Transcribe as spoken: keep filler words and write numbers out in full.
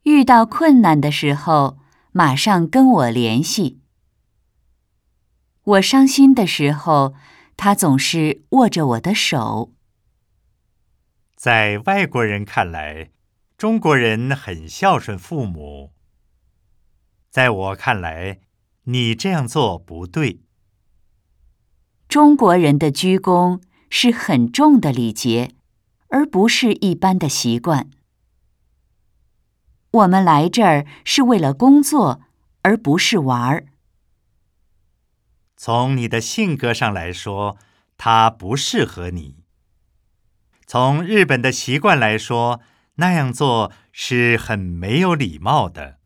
遇到困难的时候，马上跟我联系。我伤心的时候，他总是握着我的手。 在外国人看来，中国人很孝顺父母。在我看来，你这样做不对。 中国人的鞠躬是很重的礼节，而不是一般的习惯。我们来这儿是为了工作，而不是玩儿。 从你的性格上来说，它不适合你。从日本的习惯来说，那样做是很没有礼貌的。